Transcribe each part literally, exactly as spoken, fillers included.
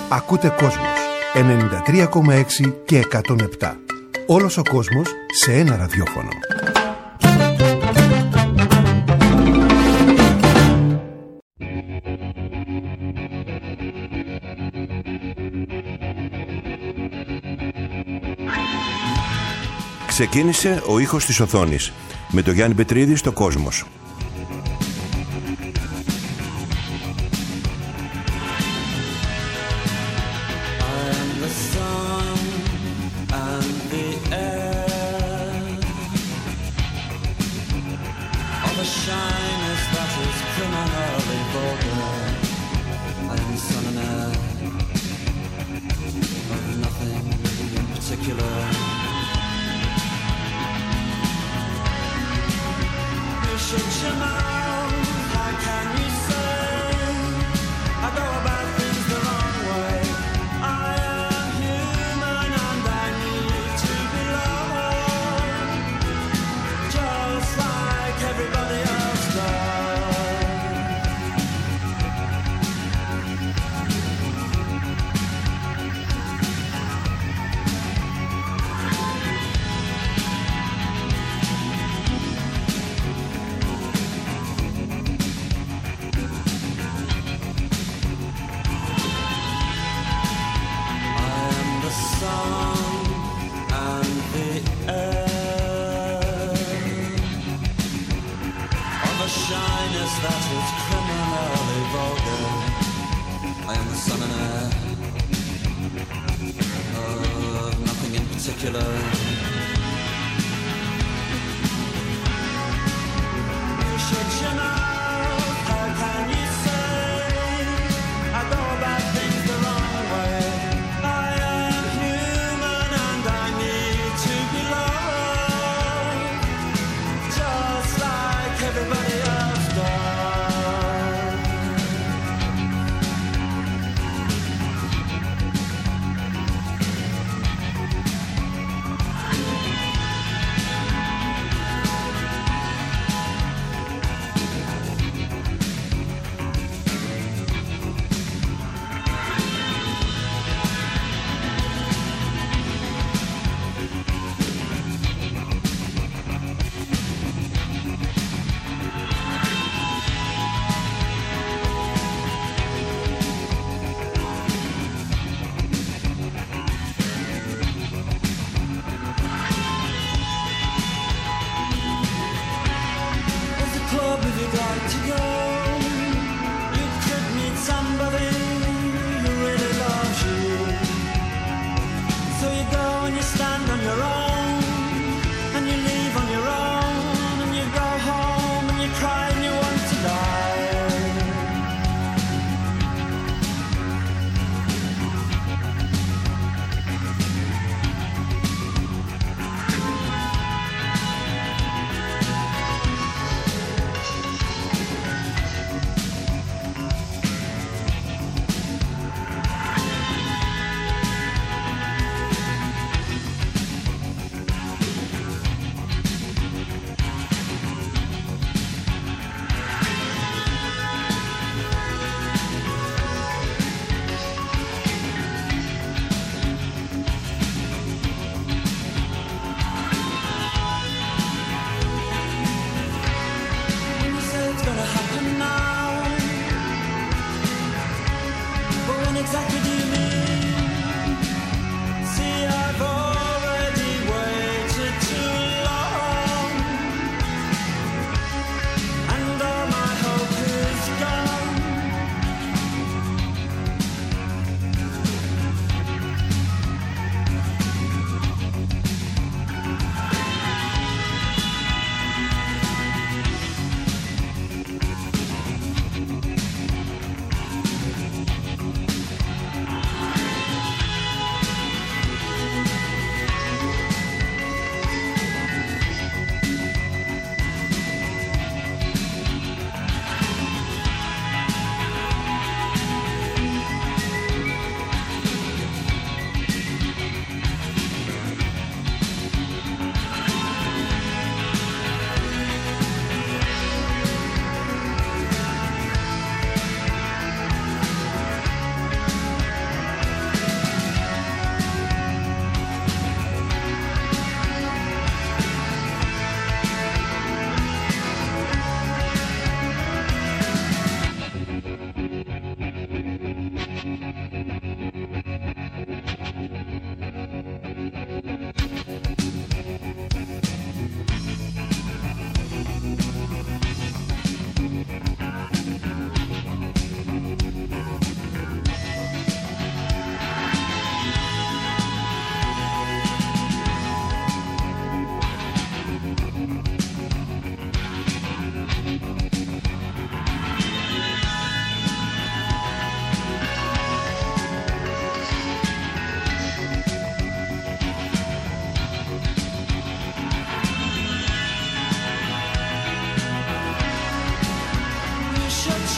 Ακούτε Κόσμος ενενήντα τρία κόμμα έξι και εκατόν επτά. Όλος ο κόσμος σε ένα ραδιόφωνο. Ξεκίνησε ο ήχος της οθόνης με το Γιάννη Πετρίδη στο Κόσμος.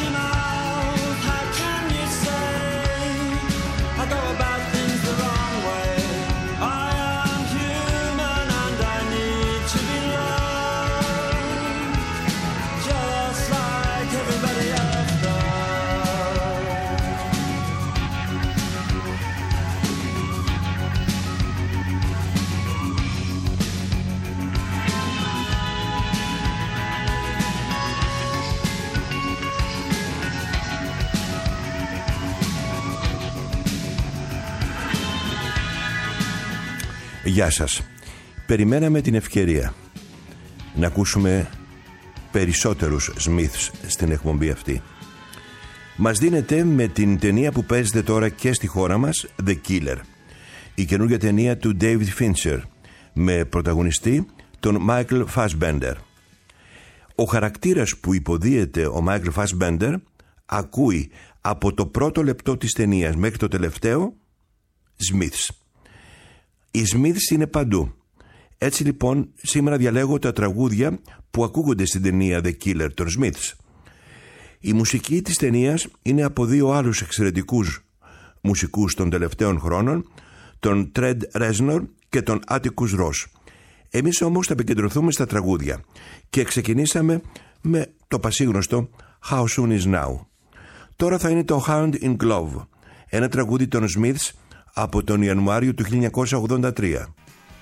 Γεια σας. Περιμέναμε την ευκαιρία να ακούσουμε περισσότερους Smiths στην εκπομπή αυτή. Μας δίνεται με την ταινία που παίζεται τώρα και στη χώρα μας, The Killer, η καινούργια ταινία του David Fincher με πρωταγωνιστή τον Michael Fassbender. Ο χαρακτήρας που υποδίεται ο Michael Fassbender ακούει από το πρώτο λεπτό της ταινίας μέχρι το τελευταίο Smiths. Οι Smiths είναι παντού. Έτσι λοιπόν σήμερα διαλέγω τα τραγούδια που ακούγονται στην ταινία The Killer των Smiths. Η μουσική της ταινίας είναι από δύο άλλους εξαιρετικούς μουσικούς των τελευταίων χρόνων, τον Trent Reznor και τον Atticus Ross. Εμείς όμως θα επικεντρωθούμε στα τραγούδια και ξεκινήσαμε με το πασίγνωστο How Soon Is Now. Τώρα θα είναι το Hand in Glove, ένα τραγούδι των Smiths από τον Ιανουάριο του χίλια εννιακόσια ογδόντα τρία.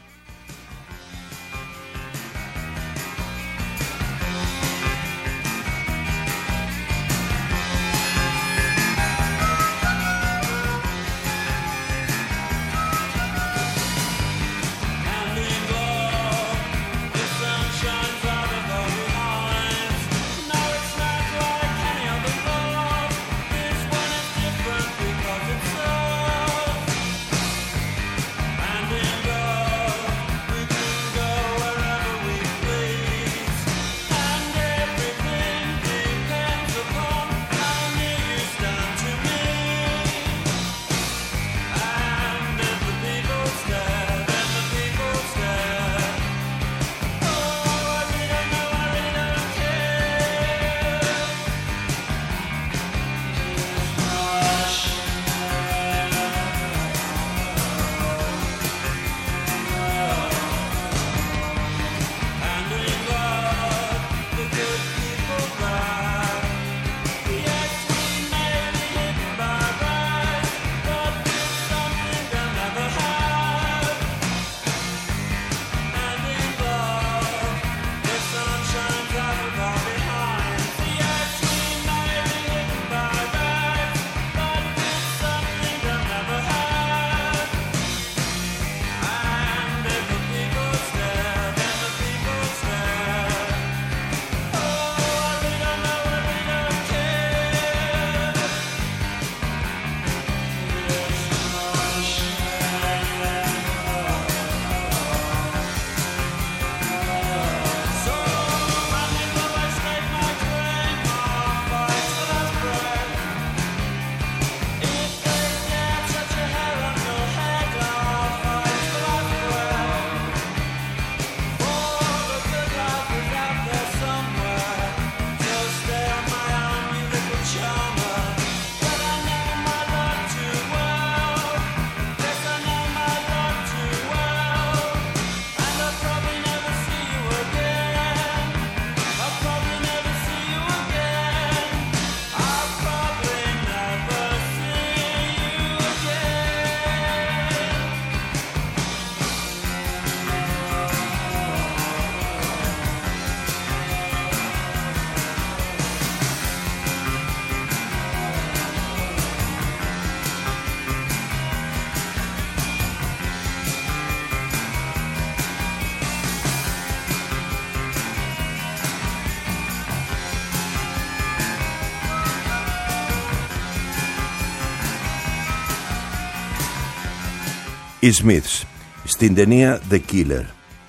Οι Smiths στην ταινία The Killer.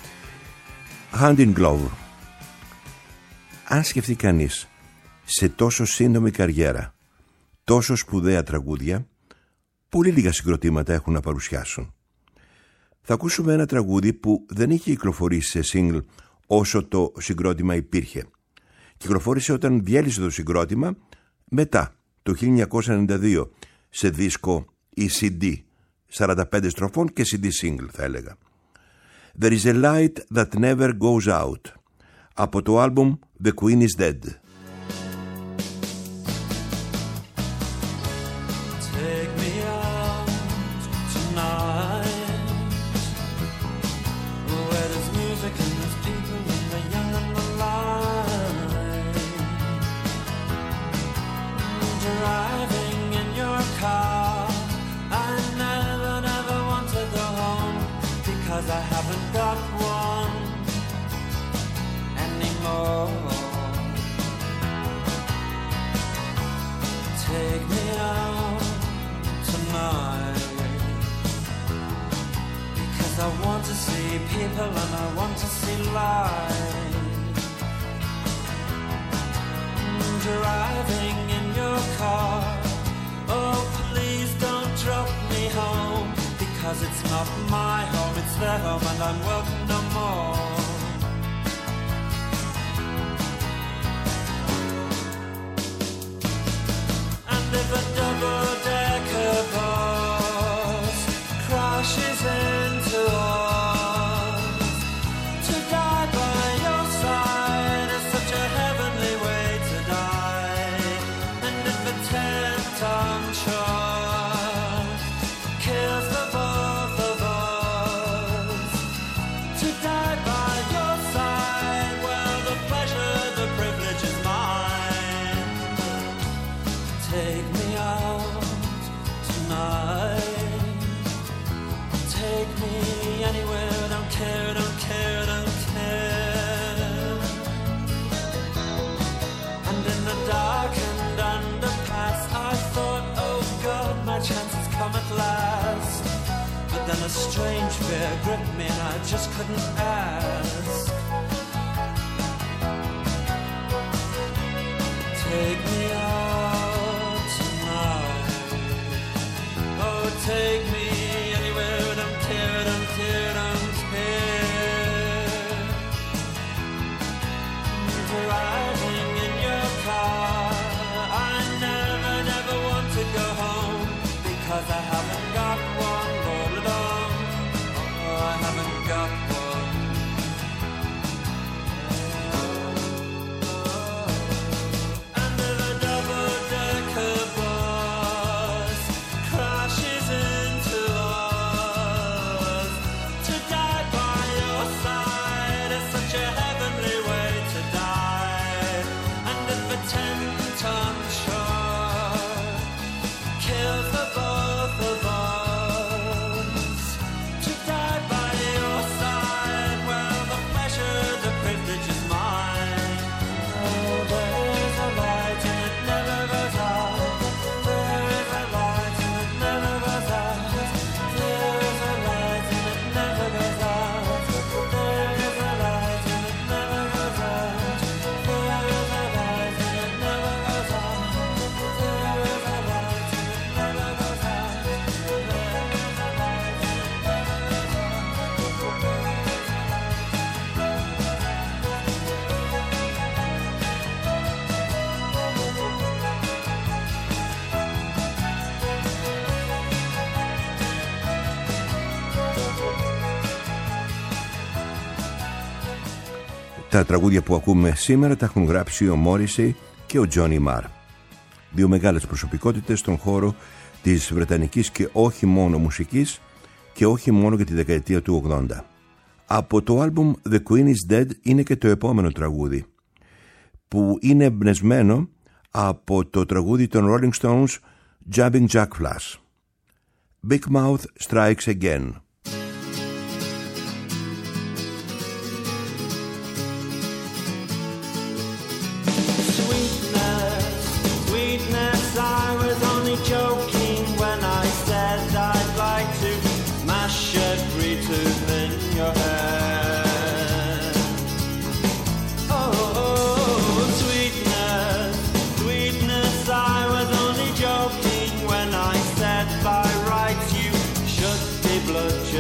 Hand in Glove. Αν σκεφτεί κανείς σε τόσο σύντομη καριέρα τόσο σπουδαία τραγούδια, πολύ λίγα συγκροτήματα έχουν να παρουσιάσουν. Θα ακούσουμε ένα τραγούδι που δεν είχε κυκλοφορήσει σε single όσο το συγκρότημα υπήρχε. Κυκλοφόρησε όταν διέλυσε το συγκρότημα Μετά, το χίλια εννιακόσια ενενήντα δύο, σε δίσκο ή σι ντι, σαράντα πέντε στροφών και σι ντι single θα έλεγα. There is a light that never goes out, από το άλμπουμ The Queen is Dead. I haven't got one anymore. Take me out tonight, because I want to see people and I want to see life. Driving in your car, oh please don't drop me home, because it's not my home, it's their home, and I'm welcome no more. And if a double-decker bus crashes into us, to die by your side is such a heavenly way to die. And if a ten-ton truck kills the both of us, to die by your side, well, the pleasure, the privilege is mine. Take me out tonight, take me anywhere, don't care, don't care, don't care. And in the darkened underpass, I thought, oh God, my chance has come at last. But then a strange fear gripped me and I just couldn't ask. Take me out tonight, oh take me anywhere, don't care, don't care, don't care. Driving in your car, I never, never want to go home, because I haven't got one all along. Oh, I haven't got one. And if a double-decker bus crashes into us, to die by your side is such a heavenly way to die. And if a ten-ton truck kills the both of us, to die by your side, well, the pleasure, the privilege is mine. Oh, there is a light and it never goes out. There is a light and it never goes out. There is a light and it never goes out. There is a light and it never goes out. There is a light and it never goes out. There is a light and it never goes out. There is a light and it Τα τραγούδια που ακούμε σήμερα τα έχουν γράψει ο Μόρισεϊ και ο Τζόνι Μαρ, δύο μεγάλες προσωπικότητες στον χώρο της βρετανικής και όχι μόνο μουσικής και όχι μόνο για τη δεκαετία του ογδόντα. Από το άλμπουμ The Queen is Dead είναι και το επόμενο τραγούδι, που είναι εμπνευσμένο από το τραγούδι των Rolling Stones Jumping Jack Flash. Big Mouth Strikes Again. Sweetness, sweetness, I was only joking when I said I'd like to mash every tooth in your head. Oh, sweetness, sweetness, I was only joking when I said by rights you should be blood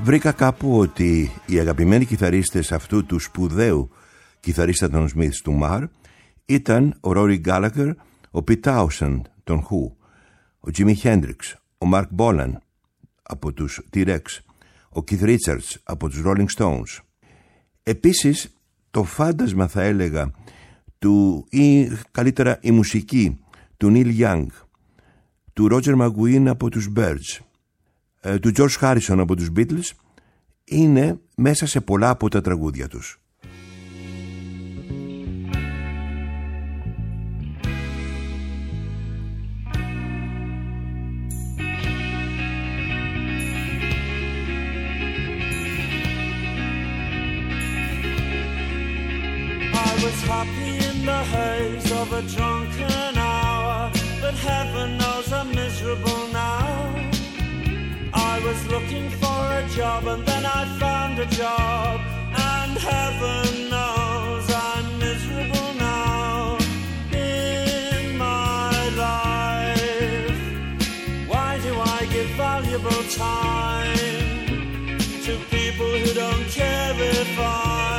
βρήκα κάπου ότι οι αγαπημένοι κιθαρίστες αυτού του σπουδαίου κιθαρίστα των Smiths του Marr ήταν ο Rory Gallagher, ο Pete Townshend των Who, ο Jimi Hendrix, ο Mark Bolan από τους T-Rex, ο Keith Richards από τους Rolling Stones. Επίσης, το φάντασμα, θα έλεγα, του, ή καλύτερα η μουσική του Neil Young, του Roger McGuinn από τους Byrds, του George Harrison από τους Beatles, είναι μέσα σε πολλά από τα τραγούδια τους. I was happy in the haze of a drunken hour, but heaven knows I'm miserable now. I was looking for a job and then I found a job, and heaven knows I'm miserable now. In my life, why do I give valuable time to people who don't care if I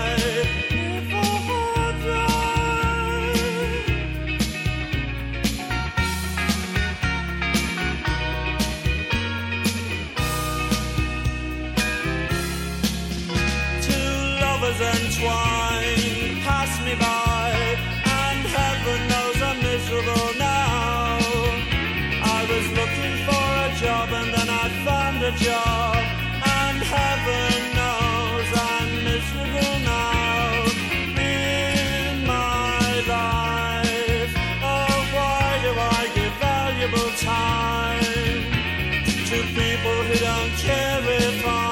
entwined, pass me by, and heaven knows I'm miserable now. I was looking for a job and then I found a job, and heaven knows I'm miserable now. In my life, oh why do I give valuable time to people who don't care if I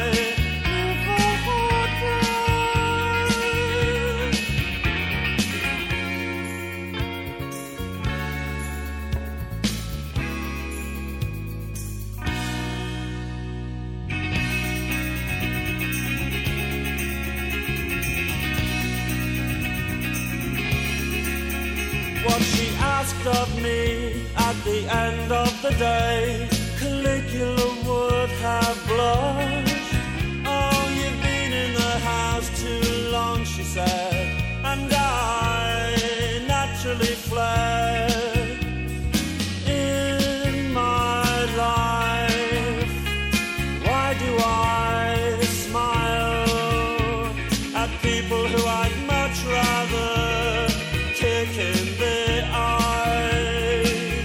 what she asked of me at the end of the day, Caligula would have blushed. Oh, you've been in the house too long, she said, and I naturally fled. In my life, why do I smile at people who I'd much rather kick in the eye?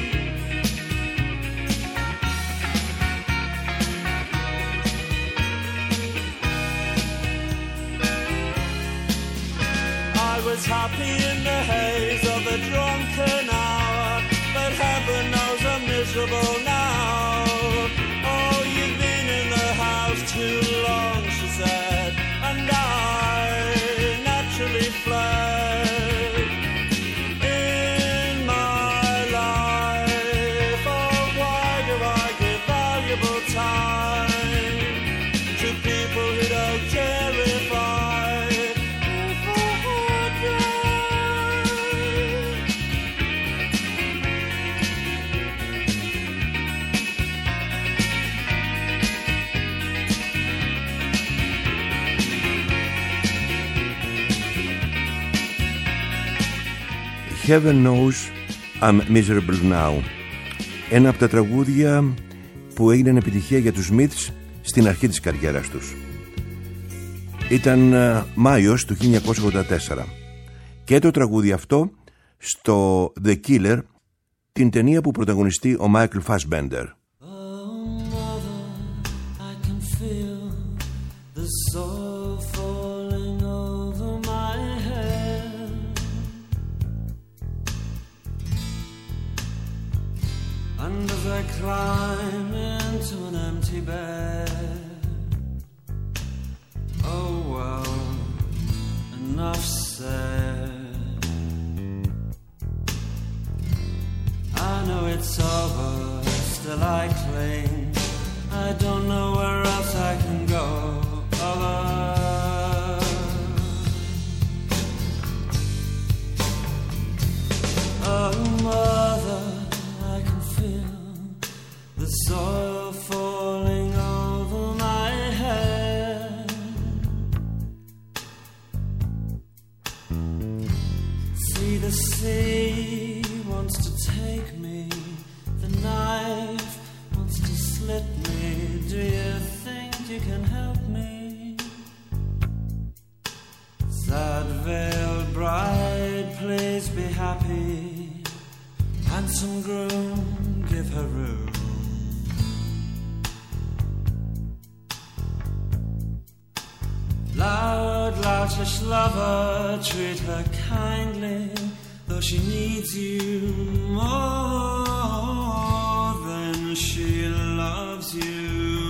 I was happy in the haze of a drunken hour, but heaven knows I'm miserable now. Oh, you've been in the house too long, she said, and I naturally fled. In my life, oh, why do I give valuable time to people who don't care if I Heaven knows I'm miserable now. Ένα από τα τραγούδια που έγιναν επιτυχία για τους Smiths στην αρχή της καριέρας τους. Ήταν Μάιος του χίλια εννιακόσια ογδόντα τέσσερα και το τραγούδι αυτό στο The Killer, την ταινία που πρωταγωνιστεί ο Michael Fassbender. And as I climb into an empty bed, oh well, enough said. I know it's over, still I cling. I don't know where else I can go other. Oh mother, the soil falling over my head. See, the sea wants to take me, the knife wants to slit me. Do you think you can help me? Sad veiled bride, please be happy. Handsome groom, give her room. Loud, loutish lover, treat her kindly, though she needs you more than she loves you.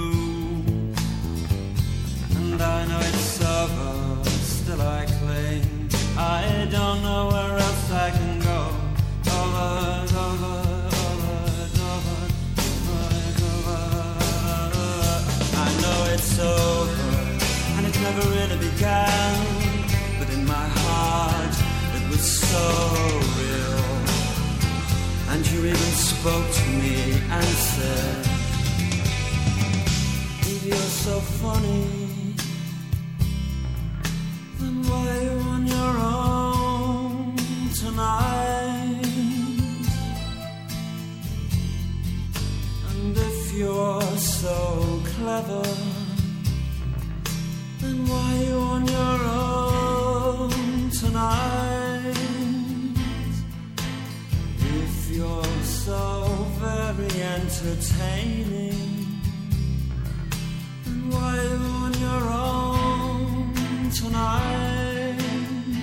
And I know it's over, still I cling. I don't know where else I can go. Over, over, over, over, over, over. I know it's over, and it never really began, but in my heart it was so real. And you even spoke to me and said, if you're so funny, then why are you on your own tonight? And if you're so clever, then why are you on your own tonight? If you're so very entertaining, then why are you on your own tonight?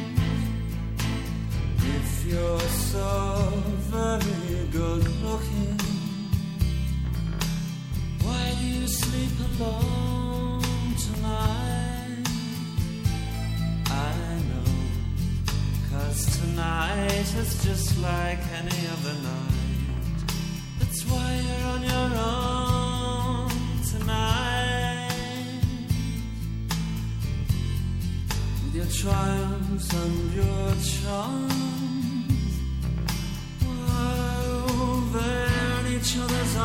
If you're so very good looking, why do you sleep alone tonight? I know, 'cause tonight is just like any other night. That's why you're on your own tonight. With your triumphs and your charms, while they're in each other's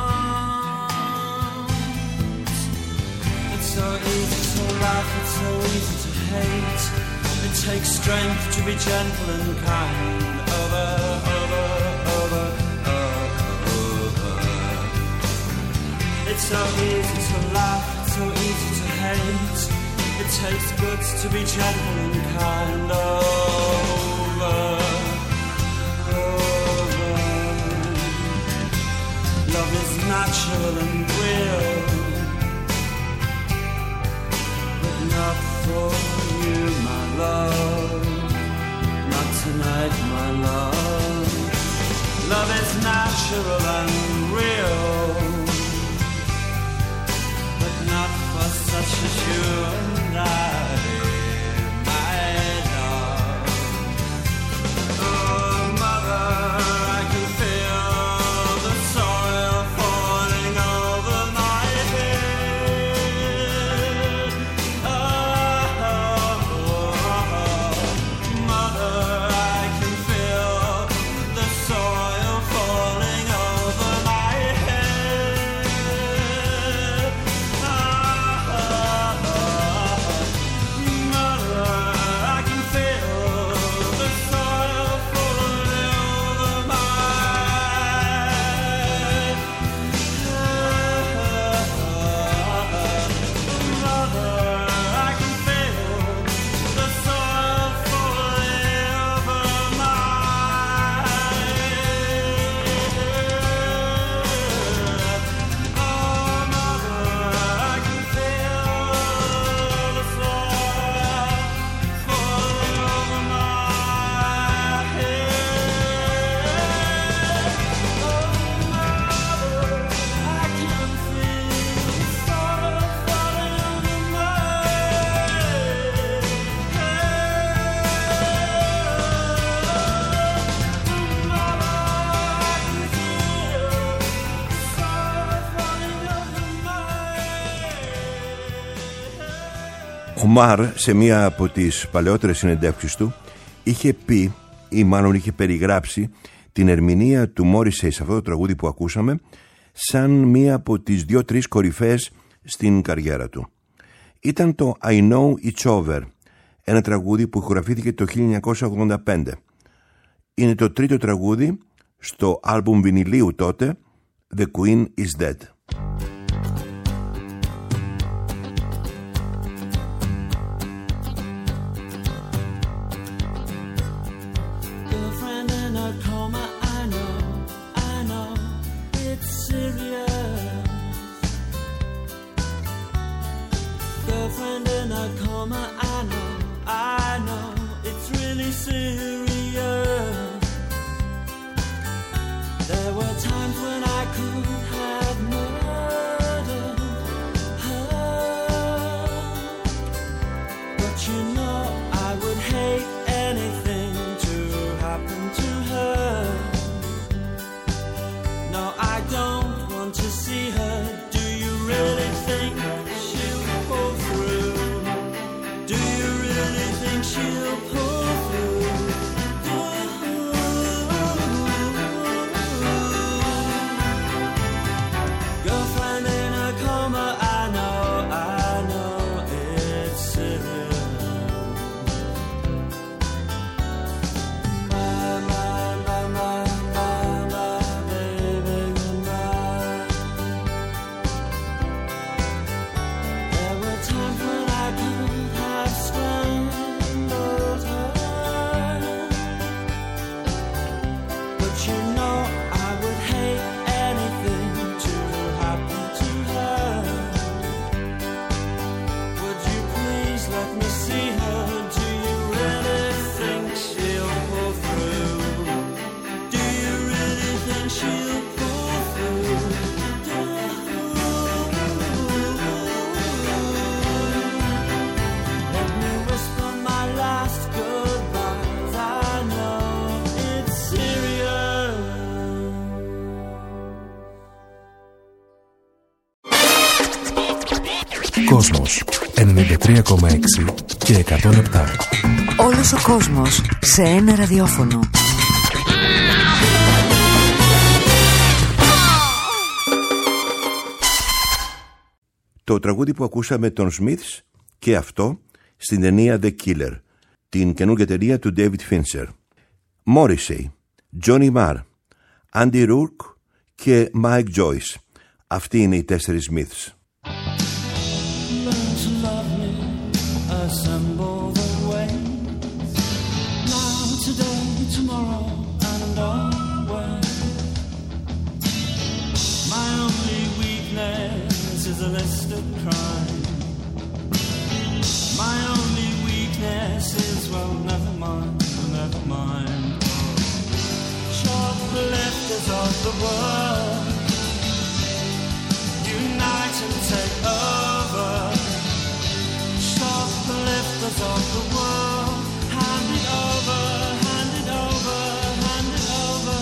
arms. It's so easy to laugh, it's so easy to hate. It takes strength to be gentle and kind. Over, over, over, over. It's so easy to laugh, it's so easy to hate. It takes guts to be gentle and kind. Over, over. Love is natural and real, but not for you, my love. Not tonight, my love. Love is natural and real, but not for such as you and I, my love. Oh, mother, I can feel the soil falling over my head. Oh, mother, I can feel the soil falling over my head. Mother, I can feel the soil falling over my head. Mother, I can feel the soil falling over my head. Oh, mother, I can feel the soil falling over my head. Oh, mother, I can feel the soil falling over my head. Mother, I can feel the soil falling over my head. Ο Μαρ, σε μία από τις παλαιότερες συνεντεύξεις του, είχε πει ή μάλλον είχε περιγράψει την ερμηνεία του Μόρισεϊ σε αυτό το τραγούδι που ακούσαμε σαν μία από τις δύο-τρεις κορυφές στην καριέρα του. Ήταν το I Know It's Over, ένα τραγούδι που ηχογραφήθηκε το χίλια εννιακόσια ογδόντα πέντε. Είναι το τρίτο τραγούδι στο άλμπουμ βινιλίου τότε, The Queen is Dead. Κόσμος ενενήντα τρία κόμμα έξι και εκατόν επτά. Όλος ο κόσμος σε ένα ραδιόφωνο. Το τραγούδι που ακούσαμε των Smiths και αυτό στην ταινία The Killer, την καινούργια ταινία του David Fincher. Morrissey, Johnny Marr, Andy Rourke και Mike Joyce. Αυτοί είναι οι τέσσερις Smiths. Assemble the waves now, today, tomorrow, and always. My only weakness is a list of crime. My only weakness is, well, never mind, never mind. Shoplifters of the world, unite and take over. Shoplifters of the world, hand it over, hand it over, hand it over.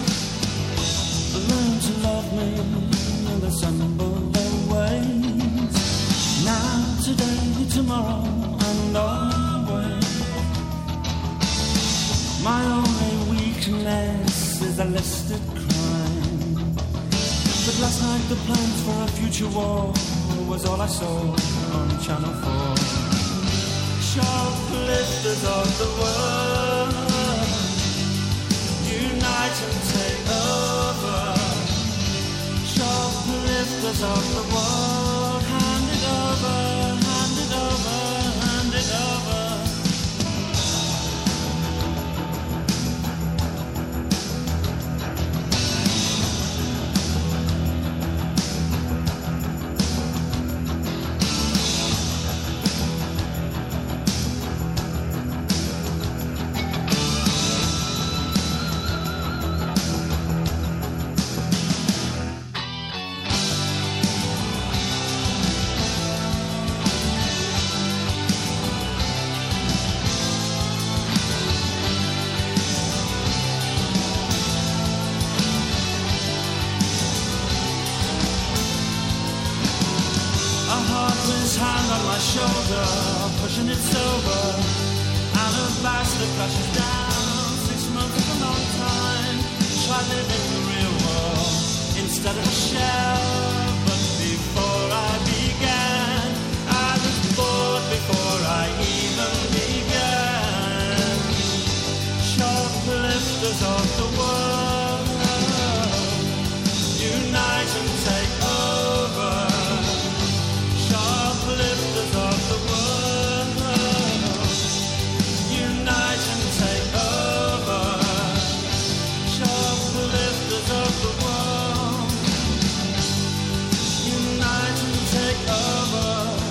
Learn to love me and assemble their ways. Now, today, tomorrow, and always. My only weakness is a listed crime. But last night the plans for a future war was all I saw on Channel four. Shoplifters of the world, unite and take over. Shoplifters of the world, hand it over, hand it over, hand it over. Hand on my shoulder, pushing it sober. Alabaster flashes down. Six months is a long time. Try living the real world instead of a shell. But before I began, I was bored before I even began. Shoplifters of the world, unite and take over. Shoplifters of the world, unite and take over. Shoplifters of the world, unite and take over.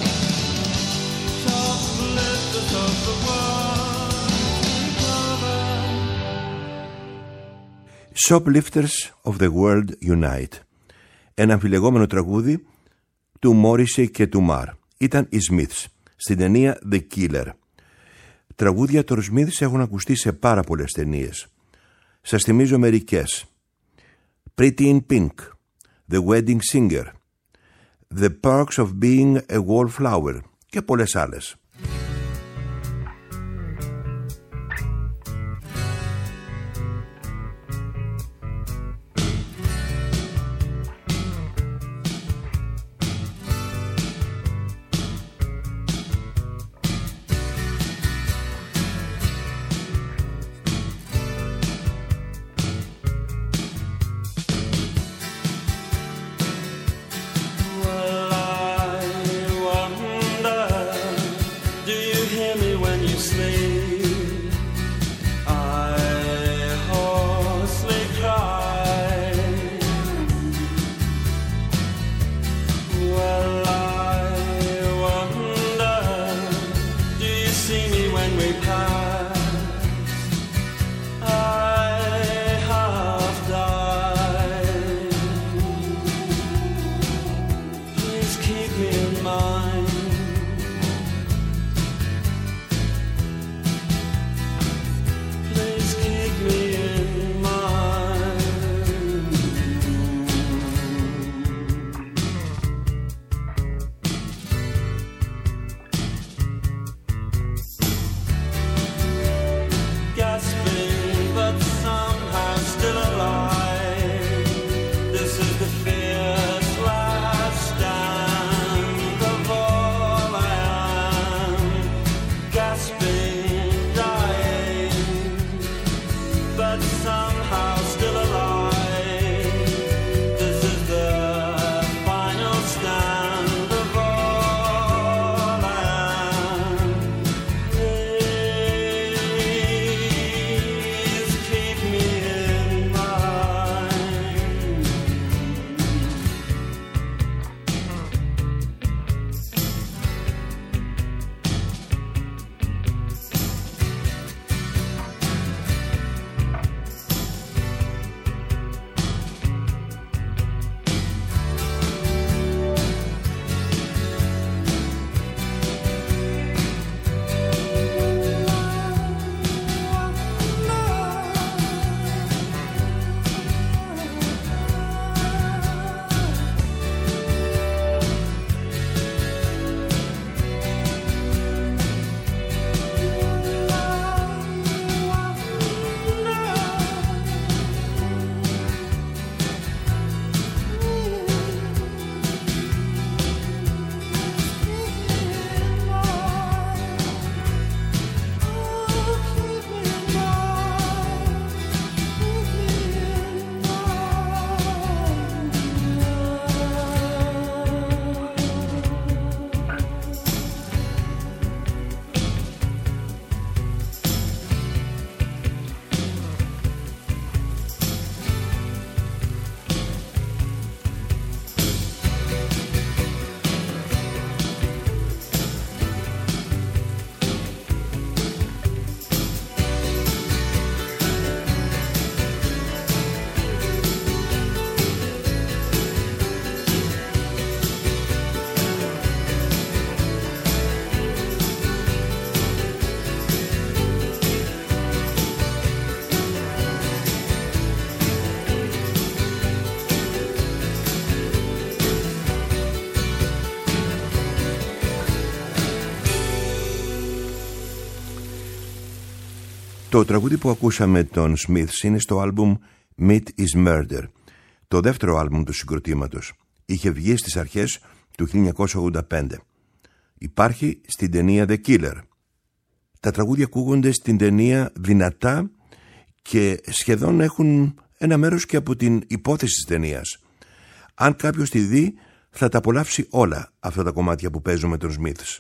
Shoplifters of the world, take over. Shoplifters of the World Unite. Ένα αμφιλεγόμενο τραγούδι του Morrissey και του Marr. Ήταν οι Smiths στην ταινία The Killer. Τραγούδια των Smiths έχουν ακουστεί σε πάρα πολλές ταινίες. Σας θυμίζω μερικές. Pretty in Pink, The Wedding Singer, The Perks of Being a Wallflower και πολλές άλλες. Well, I wonder, do you hear me when you sleep? I hoarsely cry. Well, I wonder, do you see me when we pass? I half died. Please keep me in mind. Please keep me in mind. Gasping, but somehow still alive. This is the fierce last stand of all I am. Gasping, dying, but somehow still alive. This is the final stand of all I am. Please keep me in mind. Το τραγούδι που ακούσαμε των Smiths είναι στο άλμπουμ Meat is Murder, το δεύτερο άλμπουμ του συγκροτήματος. Είχε βγει στις αρχές του χίλια εννιακόσια ογδόντα πέντε. Υπάρχει στην ταινία The Killer. Τα τραγούδια ακούγονται στην ταινία δυνατά και σχεδόν έχουν ένα μέρος και από την υπόθεση της ταινίας. Αν κάποιος τη δει, θα τα απολαύσει όλα αυτά τα κομμάτια που παίζουν με τον Smiths.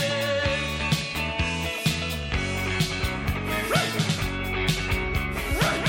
Right.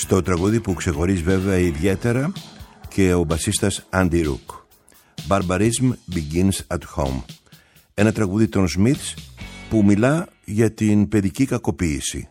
Στο τραγούδι που ξεχωρίζει βέβαια ιδιαίτερα και ο μπασίστας Andy Rook. Barbarism Begins at Home. Ένα τραγούδι των Smiths που μιλά για την παιδική κακοποίηση.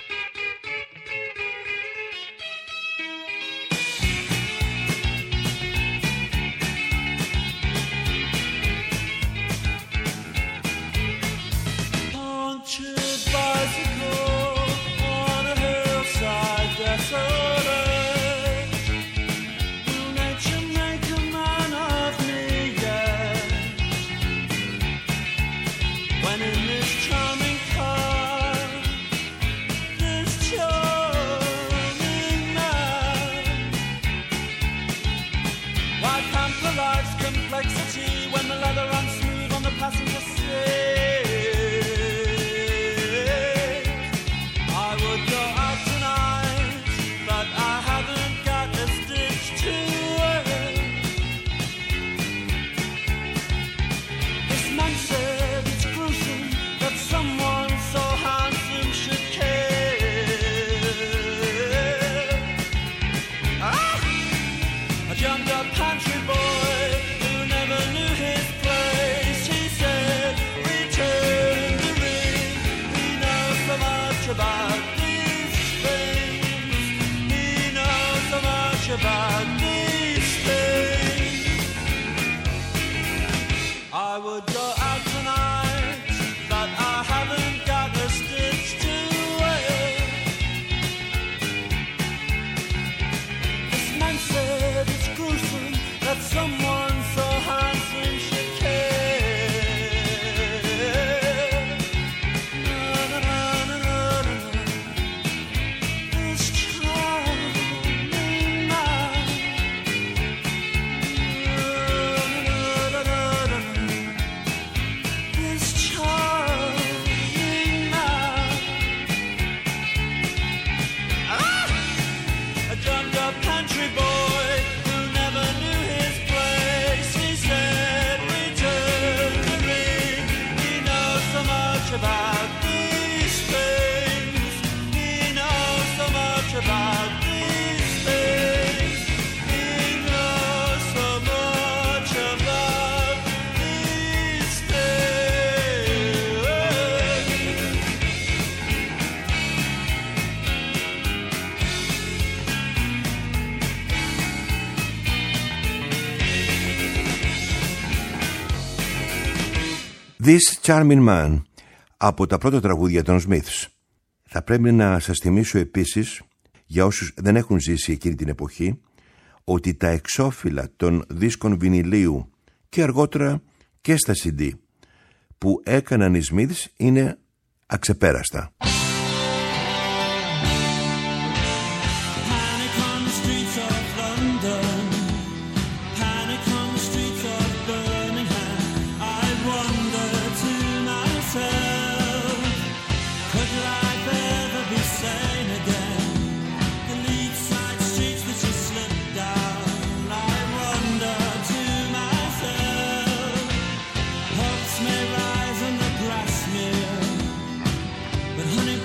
This Charming Man, από τα πρώτα τραγούδια των Smiths. Θα πρέπει να σας θυμίσω επίσης, για όσους δεν έχουν ζήσει εκείνη την εποχή, ότι τα εξώφυλλα των δίσκων βινιλίου και αργότερα και στα σι ντι που έκαναν οι Smiths είναι αξεπέραστα. Honey,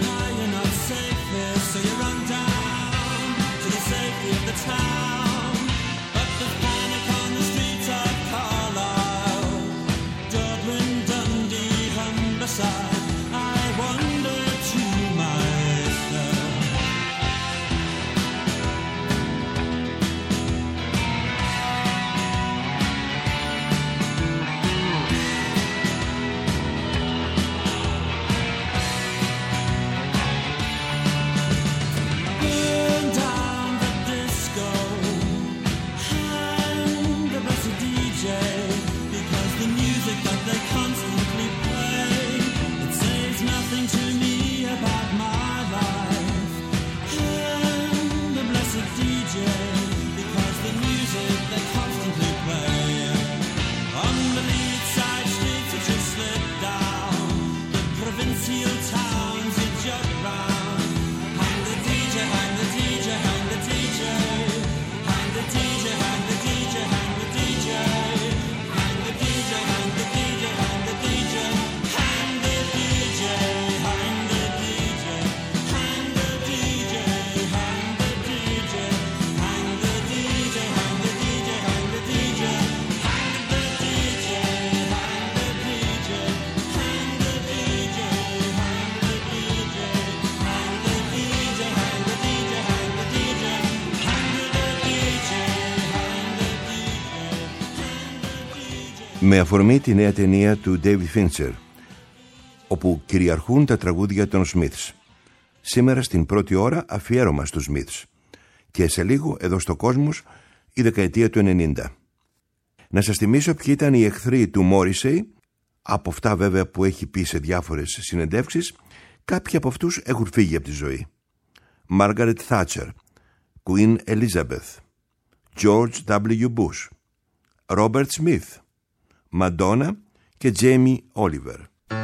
με αφορμή τη νέα ταινία του David Fincher, όπου κυριαρχούν τα τραγούδια των Smiths. Σήμερα στην πρώτη ώρα αφιέρωμα στους Smiths και σε λίγο εδώ στο Κόσμος η δεκαετία του ενενήντα. Να σας θυμίσω ποιοι ήταν οι εχθροί του Morrissey. Από αυτά βέβαια που έχει πει σε διάφορες συνεντεύξεις, κάποιοι από αυτούς έχουν φύγει από τη ζωή. Margaret Thatcher, Queen Elizabeth, George ντάμπλιου. Bush, Robert Smith, Madonna και Jamie Oliver.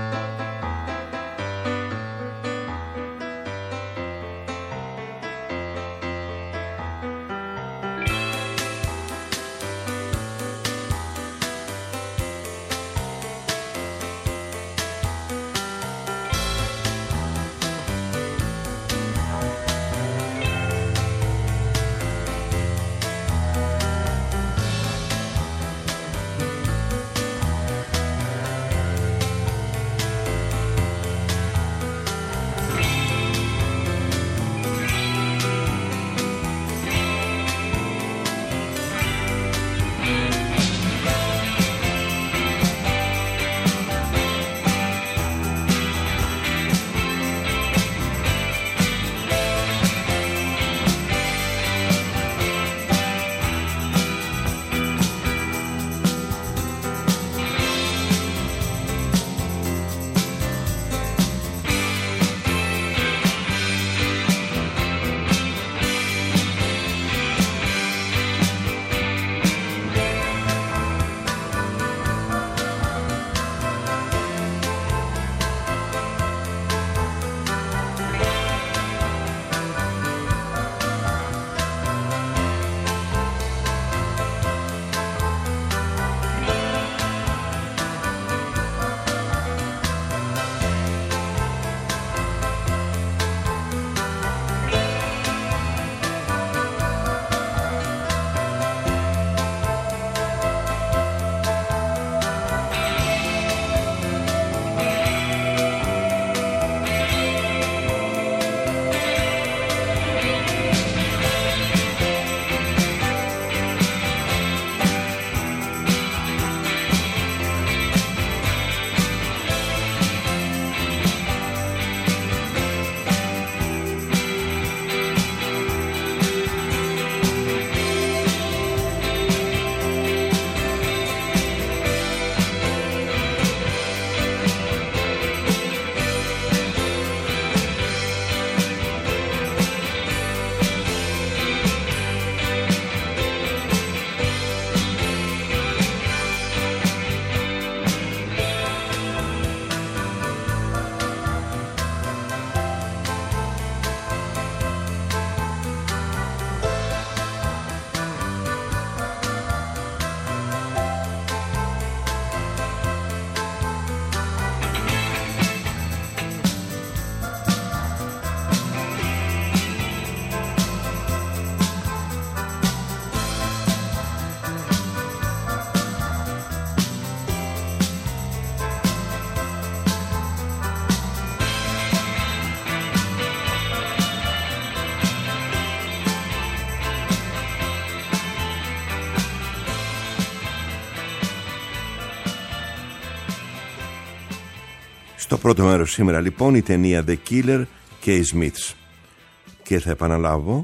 Στο πρώτο μέρος σήμερα λοιπόν η ταινία The Killer και οι Smiths. Και θα επαναλάβω,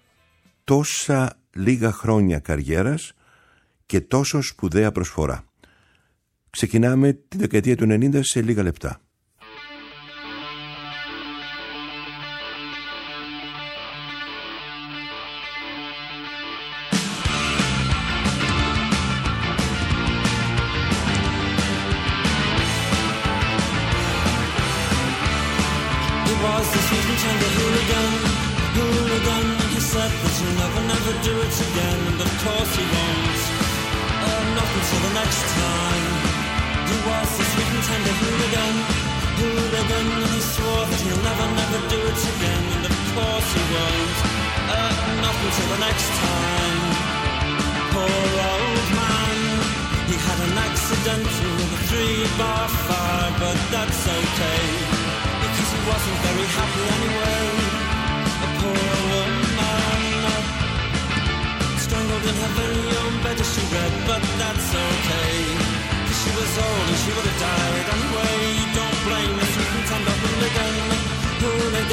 τόσα λίγα χρόνια καριέρας και τόσο σπουδαία προσφορά. Ξεκινάμε τη δεκαετία του ενενήντα σε λίγα λεπτά. Was the sweet and tender hooligan, hooligan, he said that he'll never, never do it again, and of course he won't, uh, not until the next time. He was the sweet and tender hooligan, hooligan, and he swore that he'll never, never do it again, and of course he won't, uh, not until the next time. Poor old man, he had an accident with a three-bar fire, but that's okay. Because he wasn't very happy anyway. A poor woman strangled in her very own bed as she read, but that's okay.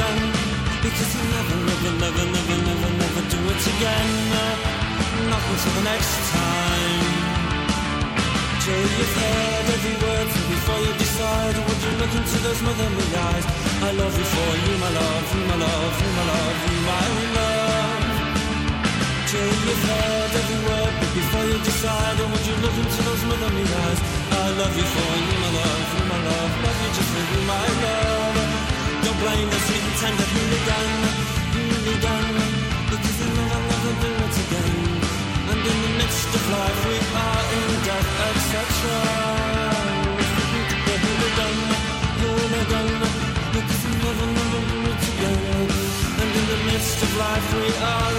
again, because you never, never, never, never, never, never do it again. Not until the next time. Till you've heard every word, and before you decide, would you look into those motherly eyes? I love you for you, my love, you, my love, you, my love, you, my love. Till you've heard every word, but before you decide, would you look into those motherly eyes? I love you for you, my love, you, my love, love you just for you, my love. Don't blame the sweet and tender hooligan, hooligan, because you know I'll never do it again. And in the midst of life we are in death, et cetera. The hooligan, hooligan, because you never, never do it again. And in the midst of life we are